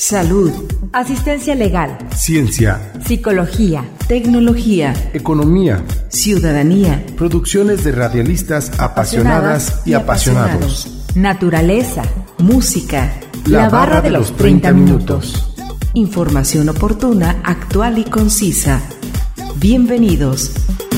salud, asistencia legal, ciencia, psicología, tecnología, economía, ciudadanía, producciones de radialistas apasionadas y apasionados, naturaleza, música, la barra de los 30 minutos. Información oportuna, actual y concisa. Bienvenidos.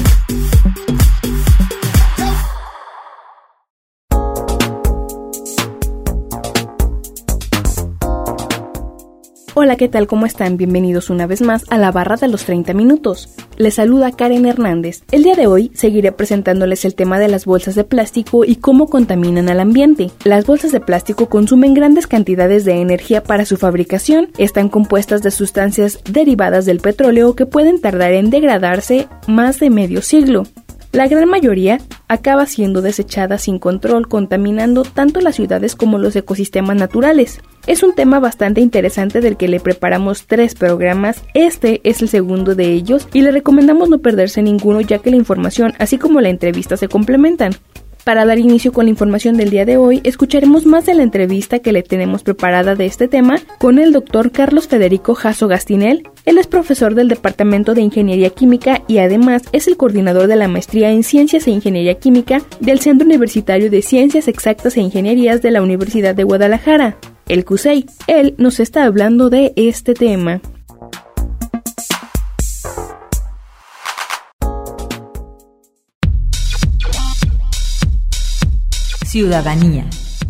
Hola, ¿qué tal? ¿Cómo están? Bienvenidos una vez más a la barra de los 30 minutos. Les saluda Karen Hernández. El día de hoy seguiré presentándoles el tema de las bolsas de plástico y cómo contaminan al ambiente. Las bolsas de plástico consumen grandes cantidades de energía para su fabricación. Están compuestas de sustancias derivadas del petróleo que pueden tardar en degradarse más de medio siglo. La gran mayoría acaba siendo desechada sin control, contaminando tanto las ciudades como los ecosistemas naturales. Es un tema bastante interesante del que le preparamos 3 programas. Este es el segundo de ellos y le recomendamos no perderse ninguno, ya que la información así como la entrevista se complementan. Para dar inicio con la información del día de hoy, escucharemos más de la entrevista que le tenemos preparada de este tema con el doctor Carlos Federico Jasso Gastinel. Él es profesor del Departamento de Ingeniería Química y además es el coordinador de la maestría en Ciencias e Ingeniería Química del Centro Universitario de Ciencias Exactas e Ingenierías de la Universidad de Guadalajara, el CUSEI. Él nos está hablando de este tema. Ciudadanía.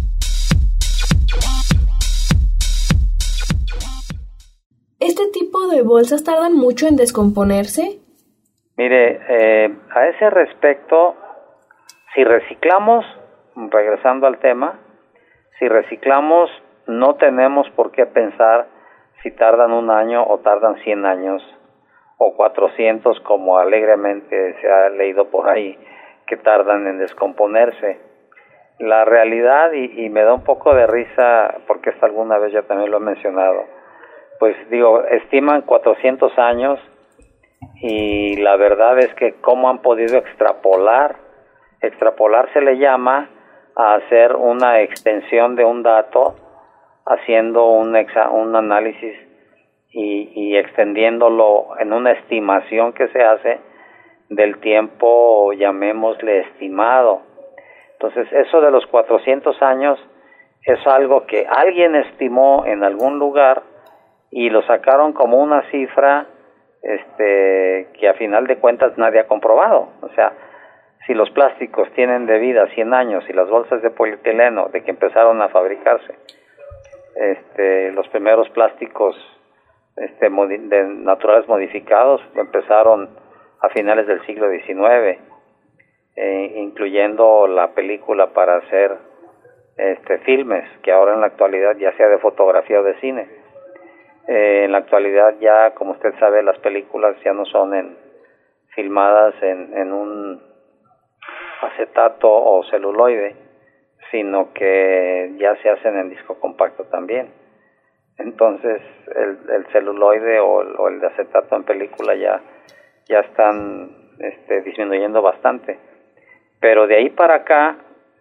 ¿Este tipo de bolsas tardan mucho en descomponerse? Mire, a ese respecto, si reciclamos, regresando al tema, si reciclamos no tenemos por qué pensar si tardan 1 año o tardan 100 años o 400 como alegremente se ha leído por ahí que tardan en descomponerse. La realidad, y me da un poco de risa porque esto alguna vez ya también lo he mencionado, pues digo, estiman 400 años y la verdad es que cómo han podido extrapolar se le llama a hacer una extensión de un dato haciendo un análisis y extendiéndolo en una estimación que se hace del tiempo, llamémosle estimado. Entonces, eso de los 400 años es algo que alguien estimó en algún lugar y lo sacaron como una cifra que a final de cuentas nadie ha comprobado. O sea, si los plásticos tienen de vida 100 años y las bolsas de polietileno de que empezaron a fabricarse, los primeros plásticos de naturales modificados empezaron a finales del siglo XIX, incluyendo la película para hacer filmes, que ahora en la actualidad ya sea de fotografía o de cine. En la actualidad ya, como usted sabe, las películas ya no son filmadas en un acetato o celuloide, sino que ya se hacen en disco compacto también. Entonces el celuloide o el de acetato en película ya están disminuyendo bastante. Pero de ahí para acá,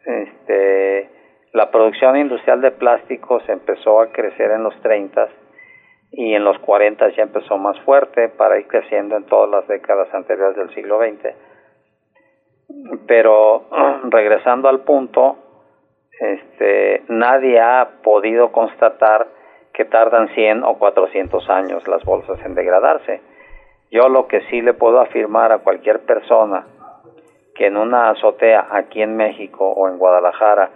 la producción industrial de plásticos empezó a crecer en los 30 y en los 40 ya empezó más fuerte para ir creciendo en todas las décadas anteriores del siglo XX. Pero regresando al punto, nadie ha podido constatar que tardan 100 o 400 años las bolsas en degradarse. Yo lo que sí le puedo afirmar a cualquier persona que en una azotea aquí en México o en Guadalajara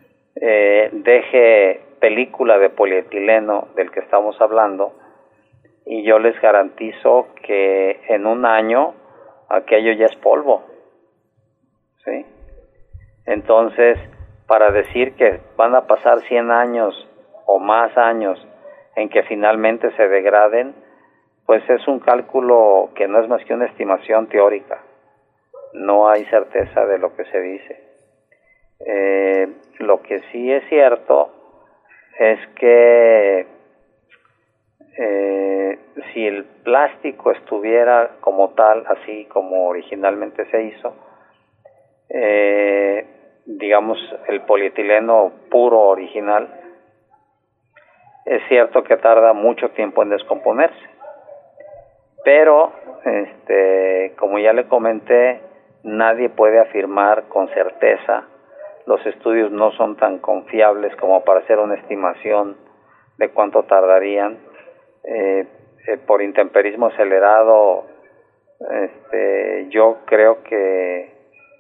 deje película de polietileno del que estamos hablando, y yo les garantizo que en 1 año aquello ya es polvo, ¿sí? Entonces, para decir que van a pasar 100 años o más años en que finalmente se degraden, pues es un cálculo que no es más que una estimación teórica. No hay certeza de lo que se dice. Lo que sí es cierto es que si el plástico estuviera como tal, así como originalmente se hizo, digamos el polietileno puro original, es cierto que tarda mucho tiempo en descomponerse, pero como ya le comenté, nadie puede afirmar con certeza. Los estudios no son tan confiables como para hacer una estimación de cuánto tardarían. Por intemperismo acelerado, yo creo que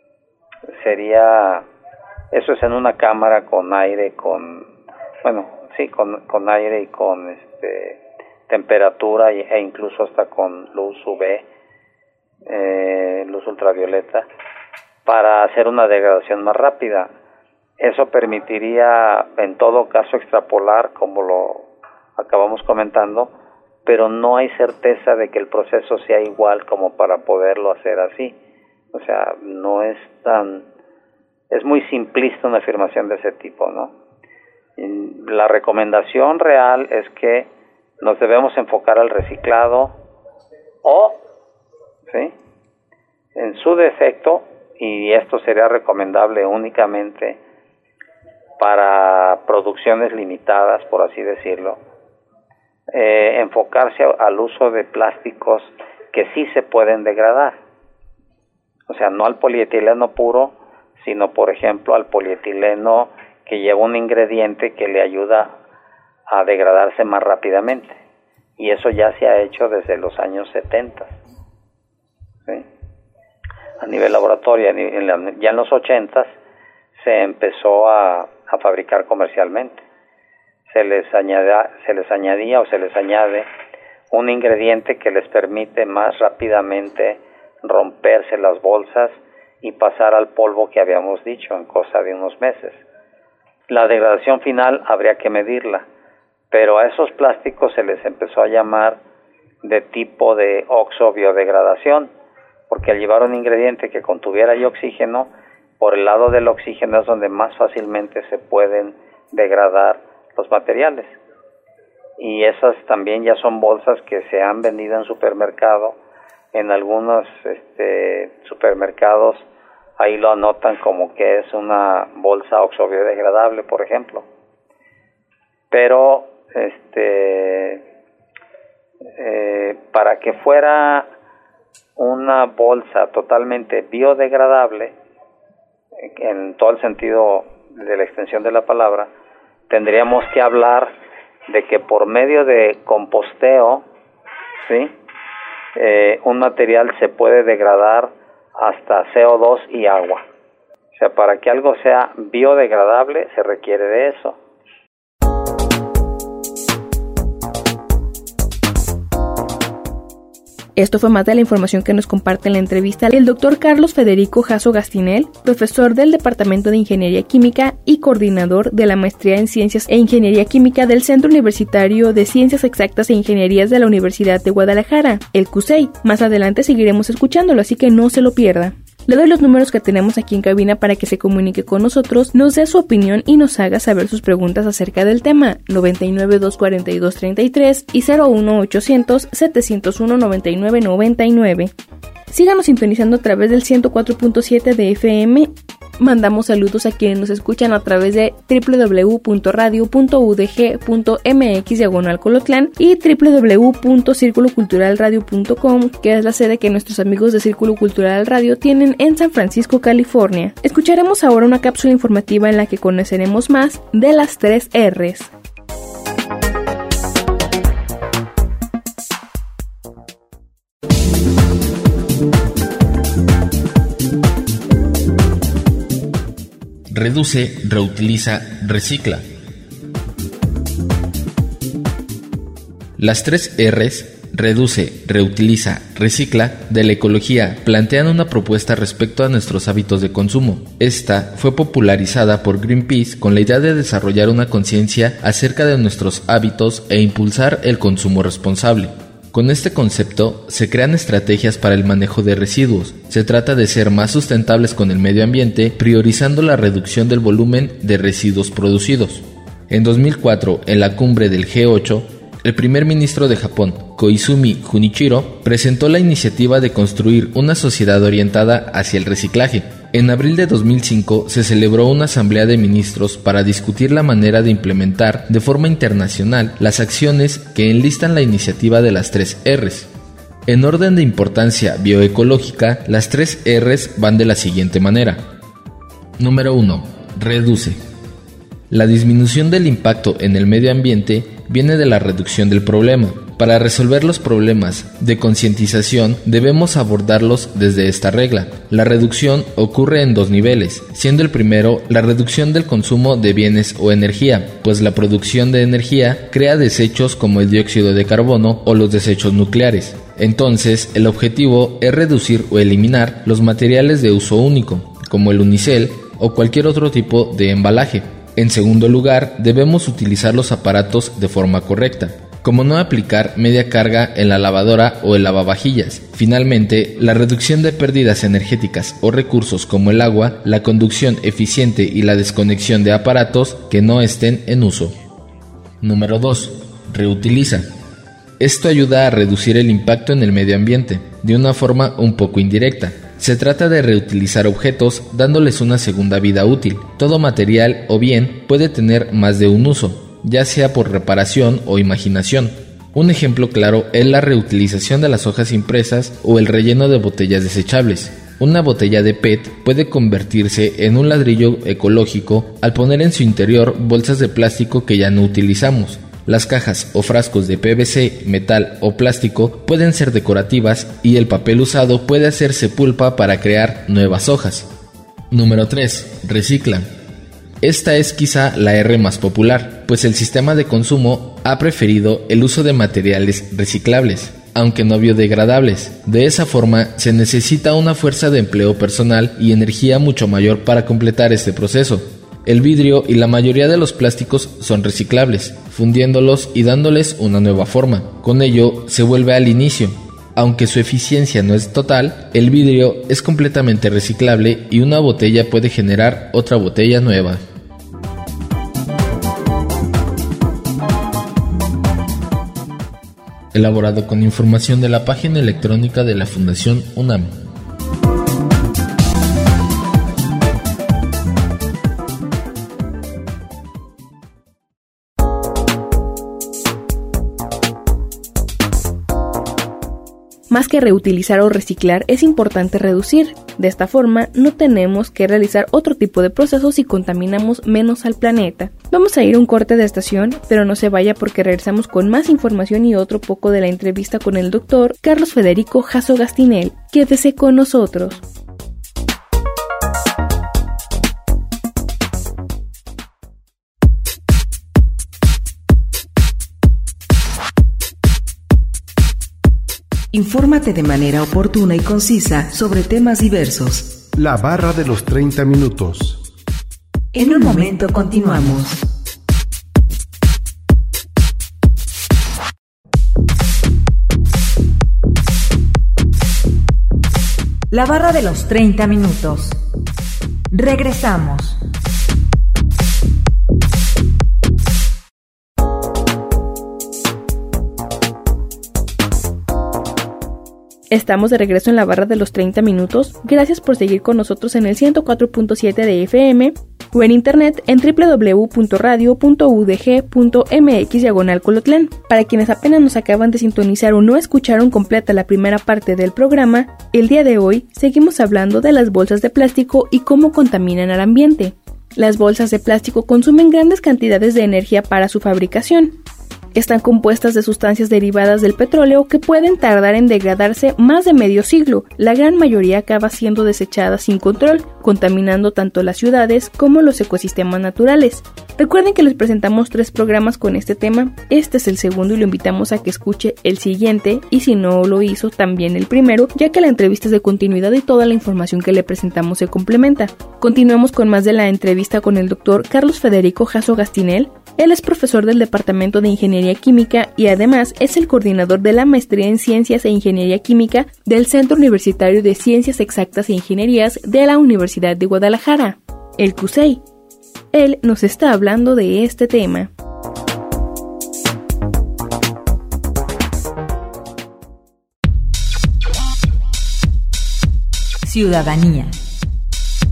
sería, eso es en una cámara con aire, con aire y con temperatura e incluso hasta con luz UV, luz ultravioleta, para hacer una degradación más rápida. Eso permitiría en todo caso extrapolar, como lo acabamos comentando, pero no hay certeza de que el proceso sea igual como para poderlo hacer así. O sea, no es es muy simplista una afirmación de ese tipo, ¿no? La recomendación real es que nos debemos enfocar al reciclado o, ¿sí?, en su defecto, y esto sería recomendable únicamente para producciones limitadas, por así decirlo, enfocarse al uso de plásticos que sí se pueden degradar. O sea, no al polietileno puro, sino por ejemplo al polietileno que lleva un ingrediente que le ayuda a degradarse más rápidamente. Y eso ya se ha hecho desde los años 70. ¿Sí? A nivel laboratorio, ya en los 80 se empezó a fabricar comercialmente. Se les añade un ingrediente que les permite más rápidamente romperse las bolsas y pasar al polvo que habíamos dicho en cosa de unos meses. La degradación final habría que medirla, pero a esos plásticos se les empezó a llamar de tipo de oxo-biodegradación, porque al llevar un ingrediente que contuviera oxígeno, por el lado del oxígeno es donde más fácilmente se pueden degradar los materiales. Y esas también ya son bolsas que se han vendido en supermercado. En algunos supermercados ahí lo anotan como que es una bolsa oxobiodegradable, por ejemplo. Pero para que fuera una bolsa totalmente biodegradable, en todo el sentido de la extensión de la palabra, tendríamos que hablar de que por medio de composteo, ¿sí?, un material se puede degradar hasta CO2 y agua. O sea, para que algo sea biodegradable se requiere de eso. Esto fue más de la información que nos comparte en la entrevista el Dr. Carlos Federico Jasso Gastinel, profesor del Departamento de Ingeniería Química y coordinador de la Maestría en Ciencias e Ingeniería Química del Centro Universitario de Ciencias Exactas e Ingenierías de la Universidad de Guadalajara, el CUSEI. Más adelante seguiremos escuchándolo, así que no se lo pierda. Le doy los números que tenemos aquí en cabina para que se comunique con nosotros, nos dé su opinión y nos haga saber sus preguntas acerca del tema: 99-242-33 y 01800-701-9999. Síganos sintonizando a través del 104.7 de FM. Mandamos saludos a quienes nos escuchan a través de www.radio.udg.mx/Colotlán y www.circuloculturalradio.com, que es la sede que nuestros amigos de Círculo Cultural Radio tienen en San Francisco, California. Escucharemos ahora una cápsula informativa en la que conoceremos más de las 3 R's. Reduce, reutiliza, recicla. Las 3 R's, reduce, reutiliza, recicla, de la ecología, plantean una propuesta respecto a nuestros hábitos de consumo. Esta fue popularizada por Greenpeace con la idea de desarrollar una conciencia acerca de nuestros hábitos e impulsar el consumo responsable. Con este concepto se crean estrategias para el manejo de residuos. Se trata de ser más sustentables con el medio ambiente, priorizando la reducción del volumen de residuos producidos. En 2004, en la cumbre del G8, el primer ministro de Japón, Koizumi Junichiro, presentó la iniciativa de construir una sociedad orientada hacia el reciclaje. En abril de 2005 se celebró una asamblea de ministros para discutir la manera de implementar de forma internacional las acciones que enlistan la iniciativa de las 3 Rs. En orden de importancia bioecológica, las 3 Rs van de la siguiente manera. Número 1. Reduce. La disminución del impacto en el medio ambiente viene de la reducción del problema. Para resolver los problemas de concientización debemos abordarlos desde esta regla. La reducción ocurre en 2 niveles, siendo el primero la reducción del consumo de bienes o energía, pues la producción de energía crea desechos como el dióxido de carbono o los desechos nucleares. Entonces, el objetivo es reducir o eliminar los materiales de uso único, como el unicel o cualquier otro tipo de embalaje. En segundo lugar, debemos utilizar los aparatos de forma correcta, como no aplicar media carga en la lavadora o el lavavajillas. Finalmente, la reducción de pérdidas energéticas o recursos como el agua, la conducción eficiente y la desconexión de aparatos que no estén en uso. Número 2. Reutiliza. Esto ayuda a reducir el impacto en el medio ambiente, de una forma un poco indirecta. Se trata de reutilizar objetos dándoles una segunda vida útil. Todo material o bien puede tener más de un uso, ya sea por reparación o imaginación. Un ejemplo claro es la reutilización de las hojas impresas o el relleno de botellas desechables. Una botella de PET puede convertirse en un ladrillo ecológico al poner en su interior bolsas de plástico que ya no utilizamos. Las cajas o frascos de PVC, metal o plástico pueden ser decorativas y el papel usado puede hacerse pulpa para crear nuevas hojas. Número 3. Recicla. Esta es quizá la R más popular, pues el sistema de consumo ha preferido el uso de materiales reciclables, aunque no biodegradables. De esa forma, se necesita una fuerza de empleo personal y energía mucho mayor para completar este proceso. El vidrio y la mayoría de los plásticos son reciclables, fundiéndolos y dándoles una nueva forma. Con ello, se vuelve al inicio. Aunque su eficiencia no es total, el vidrio es completamente reciclable y una botella puede generar otra botella nueva. Elaborado con información de la página electrónica de la Fundación UNAM. Más que reutilizar o reciclar, es importante reducir. De esta forma, no tenemos que realizar otro tipo de procesos y contaminamos menos al planeta. Vamos a ir a un corte de estación, pero no se vaya porque regresamos con más información y otro poco de la entrevista con el doctor Carlos Federico Jasso Gastinel. Quédese con nosotros. Infórmate de manera oportuna y concisa sobre temas diversos. La barra de los 30 minutos. En un momento continuamos. La barra de los 30 minutos. Regresamos. Estamos de regreso en la barra de los 30 minutos. Gracias por seguir con nosotros en el 104.7 de FM o en internet en www.radio.udg.mx/Colotlán. Para quienes apenas nos acaban de sintonizar o no escucharon completa la primera parte del programa, el día de hoy seguimos hablando de las bolsas de plástico y cómo contaminan al ambiente. Las bolsas de plástico consumen grandes cantidades de energía para su fabricación. Están compuestas de sustancias derivadas del petróleo que pueden tardar en degradarse más de medio siglo. La gran mayoría acaba siendo desechada sin control, contaminando tanto las ciudades como los ecosistemas naturales. Recuerden que les presentamos 3 programas con este tema. Este es el segundo y lo invitamos a que escuche el siguiente, y si no lo hizo, también el primero, ya que la entrevista es de continuidad y toda la información que le presentamos se complementa. Continuamos con más de la entrevista con el doctor Carlos Federico Jasso Gastinel. Él es profesor del Departamento de Ingeniería Química y además es el coordinador de la Maestría en Ciencias e Ingeniería Química del Centro Universitario de Ciencias Exactas e Ingenierías de la Universidad de Guadalajara, el CUSEI. Él nos está hablando de este tema. Ciudadanía.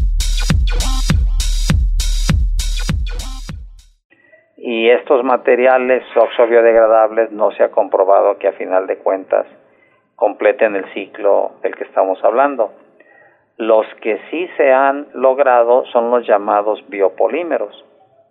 Y estos materiales oxo-biodegradables no se ha comprobado que a final de cuentas completen el ciclo del que estamos hablando. Los que sí se han logrado son los llamados biopolímeros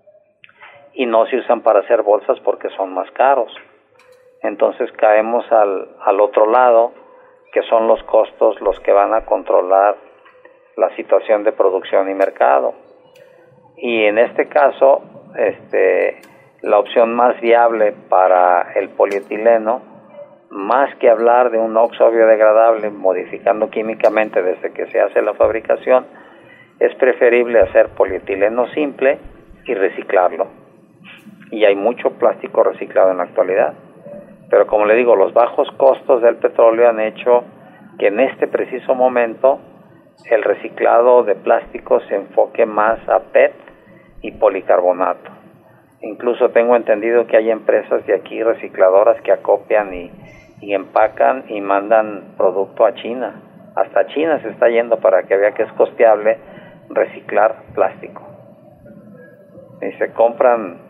y no se usan para hacer bolsas porque son más caros. Entonces caemos al otro lado, que son los costos los que van a controlar la situación de producción y mercado. Y en este caso, la opción más viable para el polietileno, más que hablar de un óxido biodegradable modificando químicamente desde que se hace la fabricación, es preferible hacer polietileno simple y reciclarlo. Y hay mucho plástico reciclado en la actualidad. Pero como le digo, los bajos costos del petróleo han hecho que en este preciso momento el reciclado de plástico se enfoque más a PET y policarbonato. Incluso tengo entendido que hay empresas de aquí recicladoras que acopian y empacan y mandan producto a China. Hasta China se está yendo para que vea que es costeable reciclar plástico. Y se compran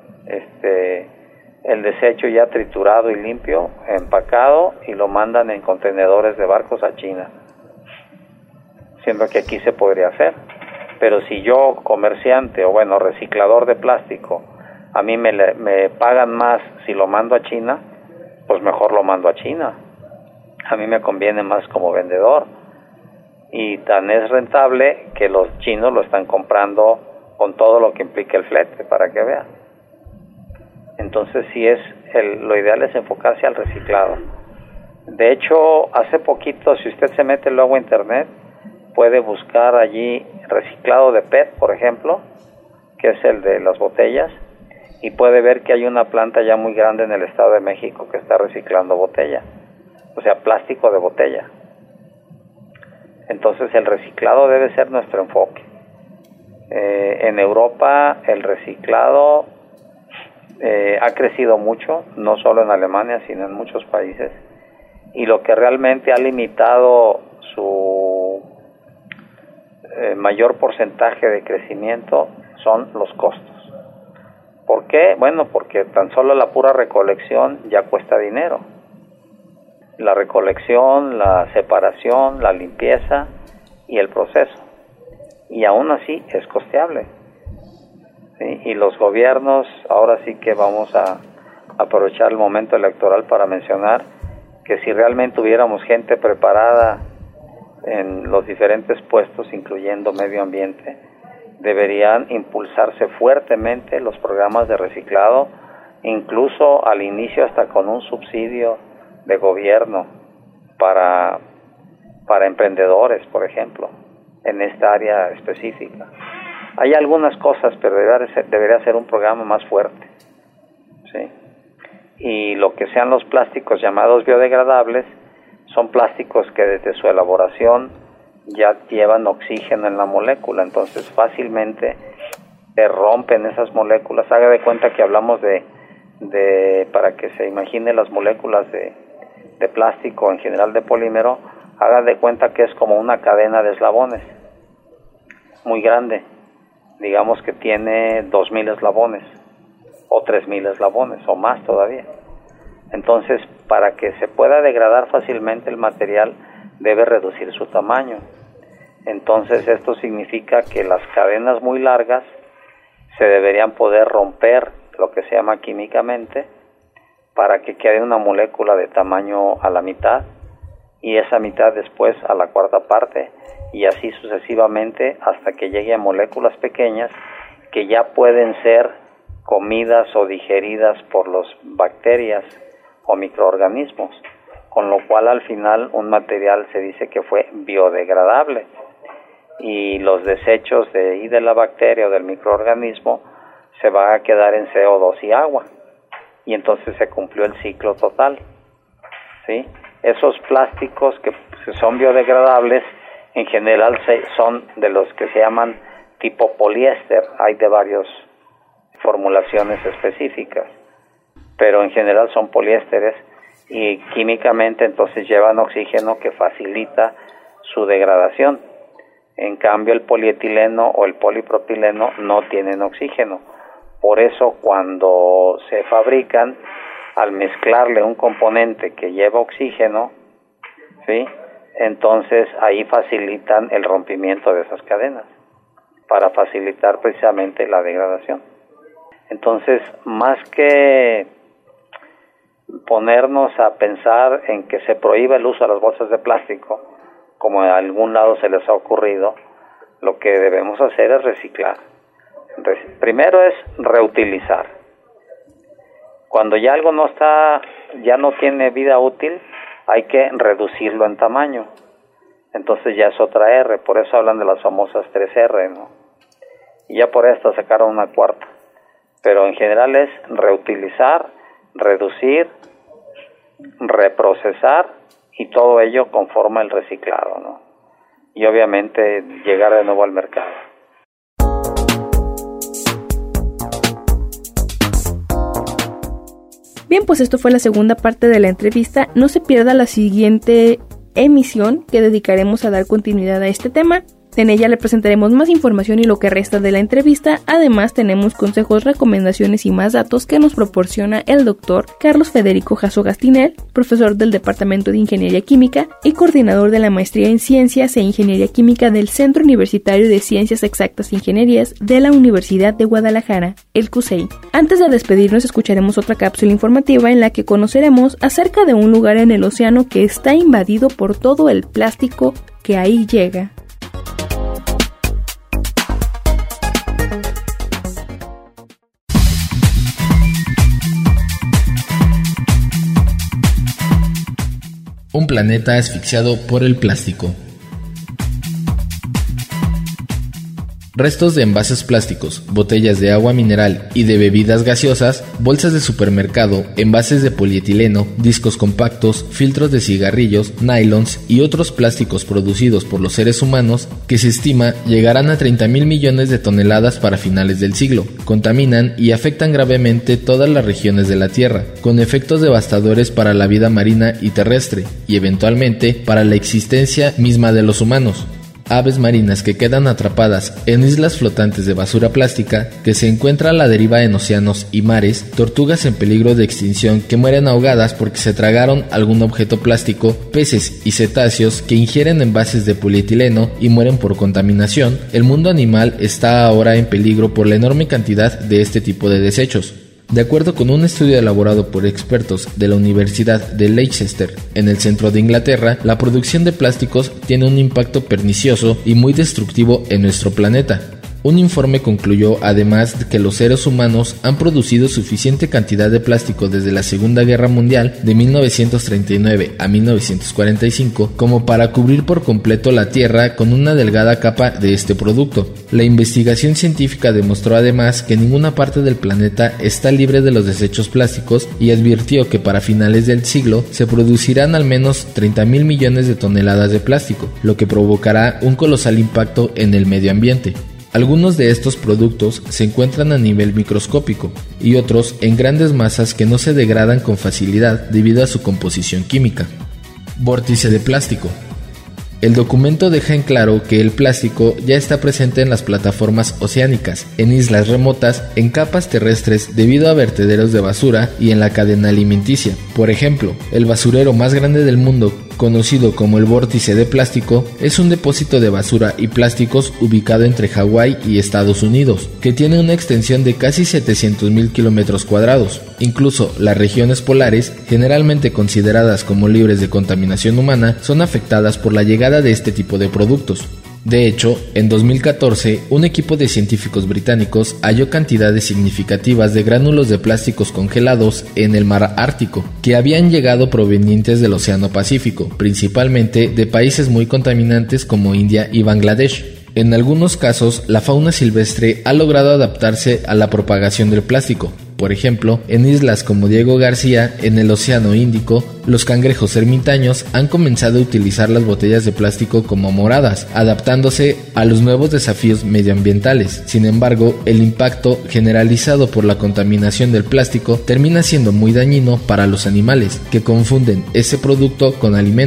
el desecho ya triturado y limpio, empacado, y lo mandan en contenedores de barcos a China. Siendo que aquí se podría hacer. Pero si yo, comerciante o reciclador de plástico, a mí me pagan más si lo mando a China, pues mejor lo mando a China. A mí me conviene más como vendedor. Y tan es rentable que los chinos lo están comprando con todo lo que implica el flete, para que vean. Entonces lo ideal es enfocarse al reciclado. De hecho, hace poquito, si usted se mete luego a internet, puede buscar allí reciclado de PET, por ejemplo, que es el de las botellas, y puede ver que hay una planta ya muy grande en el Estado de México que está reciclando botella, o sea, plástico de botella. Entonces el reciclado debe ser nuestro enfoque. En Europa el reciclado ha crecido mucho, no solo en Alemania, sino en muchos países, y lo que realmente ha limitado su mayor porcentaje de crecimiento son los costos. ¿Por qué? Bueno, porque tan solo la pura recolección ya cuesta dinero. La recolección, la separación, la limpieza y el proceso. Y aún así es costeable. ¿Sí? Y los gobiernos, ahora sí que vamos a aprovechar el momento electoral para mencionar que si realmente hubiéramos gente preparada en los diferentes puestos, incluyendo medio ambiente, deberían impulsarse fuertemente los programas de reciclado, incluso al inicio hasta con un subsidio de gobierno para emprendedores, por ejemplo, en esta área específica. Hay algunas cosas, pero debería ser un programa más fuerte, ¿sí? Y lo que sean los plásticos llamados biodegradables son plásticos que desde su elaboración ya llevan oxígeno en la molécula, entonces fácilmente se rompen esas moléculas. Haga de cuenta que hablamos de para que se imagine las moléculas de plástico, en general de polímero, haga de cuenta que es como una cadena de eslabones muy grande, digamos que tiene 2000 eslabones o 3000 eslabones o más todavía. Entonces, para que se pueda degradar fácilmente el material, debe reducir su tamaño. Entonces, esto significa que las cadenas muy largas se deberían poder romper, lo que se llama químicamente, para que quede una molécula de tamaño a la mitad, y esa mitad después a la cuarta parte, y así sucesivamente hasta que llegue a moléculas pequeñas que ya pueden ser comidas o digeridas por las bacterias o microorganismos, con lo cual al final un material se dice que fue biodegradable, y los desechos de la bacteria o del microorganismo se van a quedar en CO2 y agua, y entonces se cumplió el ciclo total, ¿sí? Esos plásticos que son biodegradables en general son de los que se llaman tipo poliéster. Hay de varias formulaciones específicas, pero en general son poliésteres, y químicamente entonces llevan oxígeno que facilita su degradación. En cambio el polietileno o el polipropileno no tienen oxígeno, Por eso cuando se fabrican, al mezclarle un componente que lleva oxígeno, ¿sí?, entonces ahí facilitan el rompimiento de esas cadenas, para facilitar precisamente la degradación. Entonces, más que ponernos a pensar en que se prohíba el uso de las bolsas de plástico, como en algún lado se les ha ocurrido, lo que debemos hacer es reciclar. Primero es reutilizar. Cuando ya algo ya no tiene vida útil, hay que reducirlo en tamaño. Entonces ya es otra R, por eso hablan de las famosas 3R, ¿no? Y ya por esto sacaron una cuarta. Pero en general es reutilizar, reducir, reprocesar, y todo ello conforma el reciclado, ¿no? Y obviamente llegar de nuevo al mercado. Bien, pues esto fue la segunda parte de la entrevista. No se pierda la siguiente emisión que dedicaremos a dar continuidad a este tema. En ella le presentaremos más información y lo que resta de la entrevista. Además, tenemos consejos, recomendaciones y más datos que nos proporciona el doctor Carlos Federico Jasso Gastinel, profesor del Departamento de Ingeniería Química y coordinador de la Maestría en Ciencias e Ingeniería Química del Centro Universitario de Ciencias Exactas e Ingenierías de la Universidad de Guadalajara, el CUSEI. Antes de despedirnos, escucharemos otra cápsula informativa en la que conoceremos acerca de un lugar en el océano que está invadido por todo el plástico que ahí llega. Un planeta asfixiado por el plástico. Restos de envases plásticos, botellas de agua mineral y de bebidas gaseosas, bolsas de supermercado, envases de polietileno, discos compactos, filtros de cigarrillos, nylons y otros plásticos producidos por los seres humanos que se estima llegarán a 30.000 millones de toneladas para finales del siglo. Contaminan y afectan gravemente todas las regiones de la Tierra, con efectos devastadores para la vida marina y terrestre y eventualmente para la existencia misma de los humanos. Aves marinas que quedan atrapadas en islas flotantes de basura plástica que se encuentra a la deriva en océanos y mares, tortugas en peligro de extinción que mueren ahogadas porque se tragaron algún objeto plástico, peces y cetáceos que ingieren envases de polietileno y mueren por contaminación. El mundo animal está ahora en peligro por la enorme cantidad de este tipo de desechos. De acuerdo con un estudio elaborado por expertos de la Universidad de Leicester en el centro de Inglaterra, la producción de plásticos tiene un impacto pernicioso y muy destructivo en nuestro planeta. Un informe concluyó además que los seres humanos han producido suficiente cantidad de plástico desde la Segunda Guerra Mundial de 1939 a 1945 como para cubrir por completo la Tierra con una delgada capa de este producto. La investigación científica demostró además que ninguna parte del planeta está libre de los desechos plásticos y advirtió que para finales del siglo se producirán al menos 30.000 millones de toneladas de plástico, lo que provocará un colosal impacto en el medio ambiente. Algunos de estos productos se encuentran a nivel microscópico y otros en grandes masas que no se degradan con facilidad debido a su composición química. Vórtice de plástico. El documento deja en claro que el plástico ya está presente en las plataformas oceánicas, en islas remotas, en capas terrestres debido a vertederos de basura y en la cadena alimenticia. Por ejemplo, el basurero más grande del mundo, conocido como el vórtice de plástico, es un depósito de basura y plásticos ubicado entre Hawái y Estados Unidos, que tiene una extensión de casi 700.000 kilómetros cuadrados. Incluso las regiones polares, generalmente consideradas como libres de contaminación humana, son afectadas por la llegada de este tipo de productos. De hecho, en 2014, un equipo de científicos británicos halló cantidades significativas de gránulos de plásticos congelados en el mar Ártico, que habían llegado provenientes del Océano Pacífico, principalmente de países muy contaminantes como India y Bangladesh. En algunos casos, la fauna silvestre ha logrado adaptarse a la propagación del plástico. Por ejemplo, en islas como Diego García, en el Océano Índico, los cangrejos ermitaños han comenzado a utilizar las botellas de plástico como moradas, adaptándose a los nuevos desafíos medioambientales. Sin embargo, el impacto generalizado por la contaminación del plástico termina siendo muy dañino para los animales, que confunden ese producto con alimento.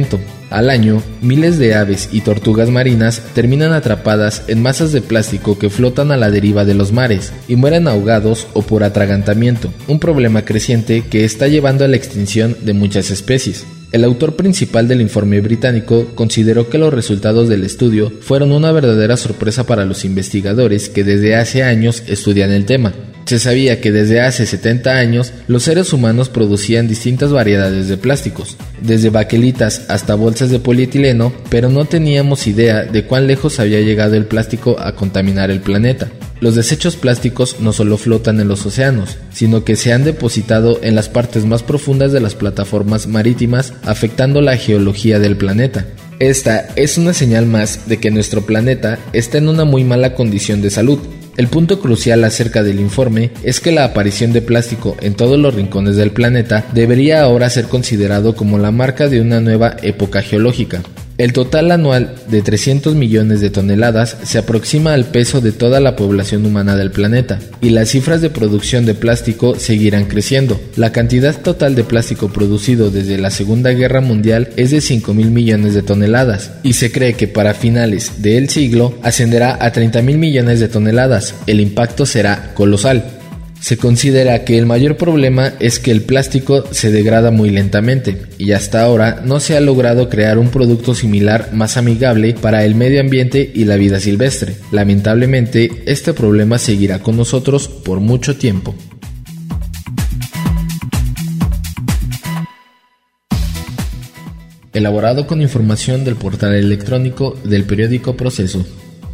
Al año, miles de aves y tortugas marinas terminan atrapadas en masas de plástico que flotan a la deriva de los mares y mueren ahogados o por atragantamiento, un problema creciente que está llevando a la extinción de muchas especies. El autor principal del informe británico consideró que los resultados del estudio fueron una verdadera sorpresa para los investigadores que desde hace años estudian el tema. Se sabía que desde hace 70 años los seres humanos producían distintas variedades de plásticos, desde baquelitas hasta bolsas de polietileno, pero no teníamos idea de cuán lejos había llegado el plástico a contaminar el planeta. Los desechos plásticos no solo flotan en los océanos, sino que se han depositado en las partes más profundas de las plataformas marítimas, afectando la geología del planeta. Esta es una señal más de que nuestro planeta está en una muy mala condición de salud. El punto crucial acerca del informe es que la aparición de plástico en todos los rincones del planeta debería ahora ser considerado como la marca de una nueva época geológica. El total anual de 300 millones de toneladas se aproxima al peso de toda la población humana del planeta, y las cifras de producción de plástico seguirán creciendo. La cantidad total de plástico producido desde la Segunda Guerra Mundial es de 5.000 millones de toneladas, y se cree que para finales del siglo ascenderá a 30.000 millones de toneladas. El impacto será colosal. Se considera que el mayor problema es que el plástico se degrada muy lentamente y hasta ahora no se ha logrado crear un producto similar más amigable para el medio ambiente y la vida silvestre. Lamentablemente, este problema seguirá con nosotros por mucho tiempo. Elaborado con información del portal electrónico del periódico Proceso.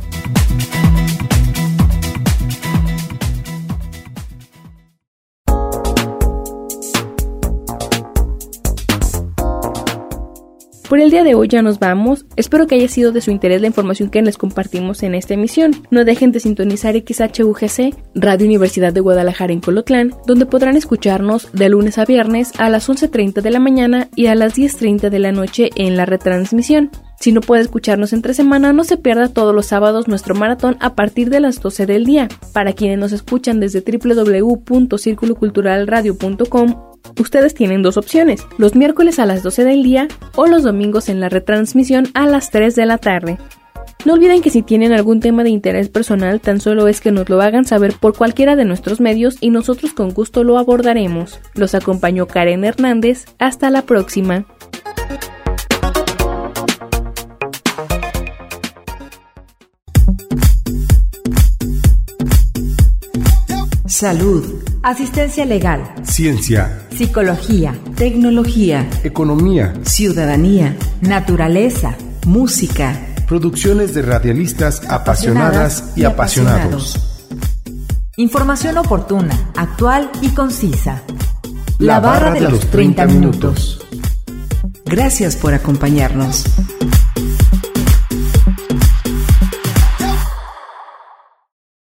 Por el día de hoy ya nos vamos. Espero que haya sido de su interés la información que les compartimos en esta emisión. No dejen de sintonizar XHUGC, Radio Universidad de Guadalajara en Colotlán, donde podrán escucharnos de lunes a viernes a las 11:30 de la mañana y a las 10:30 de la noche en la retransmisión. Si no puede escucharnos entre semana, no se pierda todos los sábados nuestro maratón a partir de las 12 del día. Para quienes nos escuchan desde www.circuloculturalradio.com, ustedes tienen dos opciones: los miércoles a las 12 del día o los domingos en la retransmisión a las 3 de la tarde. No olviden que si tienen algún tema de interés personal, tan solo es que nos lo hagan saber por cualquiera de nuestros medios y nosotros con gusto lo abordaremos. Los acompañó Karen Hernández. Hasta la próxima. Salud, asistencia legal, ciencia, psicología, tecnología, economía, ciudadanía, naturaleza, música, producciones de radialistas apasionadas y apasionados. Información oportuna, actual y concisa. La barra de los 30 minutos. Gracias por acompañarnos.